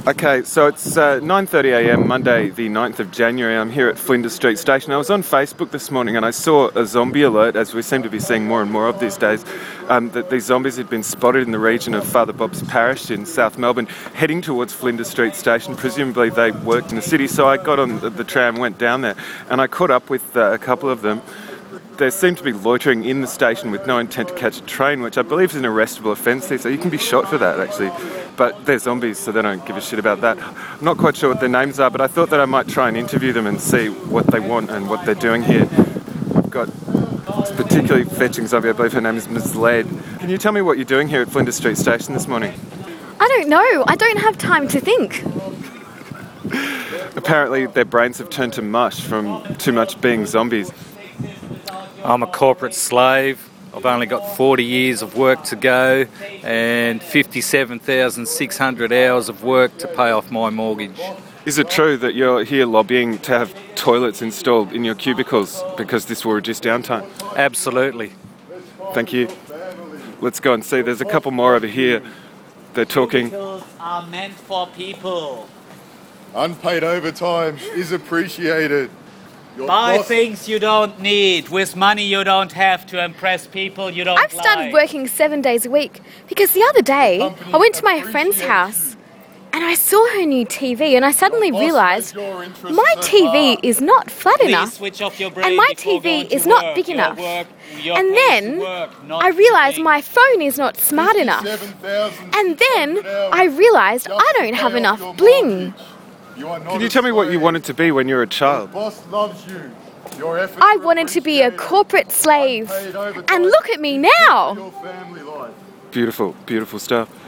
Okay, so it's 9:30am, Monday the 9th of January. I'm here at Flinders Street Station. I was on Facebook this morning and I saw a zombie alert, as we seem to be seeing more and more of these days, that these zombies had been spotted in the region of Father Bob's Parish in South Melbourne, heading towards Flinders Street Station. Presumably they worked in the city, so I got on the tram, went down there, and I caught up with a couple of them. They seem to be loitering in the station with no intent to catch a train, which I believe is an arrestable offence there, so you can be shot for that, actually. But they're zombies, so they don't give a shit about that. I'm not quite sure what their names are, but I thought that I might try and interview them and see what they want and what they're doing here. I've got a particularly fetching zombie, I believe her name is Ms. Led. Can you tell me what you're doing here at Flinders Street Station this morning? I don't know. I don't have time to think. Apparently their brains have turned to mush from too much being zombies. I'm a corporate slave. I've only got 40 years of work to go and 57,600 hours of work to pay off my mortgage. Is it true that you're here lobbying to have toilets installed in your cubicles because this will reduce downtime? Absolutely. Thank you. Let's go and see. There's a couple more over here. They're talking. Cubicles are meant for people. Unpaid overtime is appreciated. Buy things you don't need with money you don't have to impress people you don't I've started like. working 7 days a week because the other day I went to my friend's house and I saw her new TV and I suddenly realised my TV is not flat Please enough switch off your brain and my before going TV to is not work. big Your enough. work- your And place then is work, not I realised sleeping. my phone is not smart enough. And then I realised I don't have enough bling. Can you tell me what you wanted to be when you were a child? Boss loves you. Your efforts I are wanted to be a appreciated. corporate slave. Unpaid overtime And look at me now. your family life. Beautiful, beautiful stuff.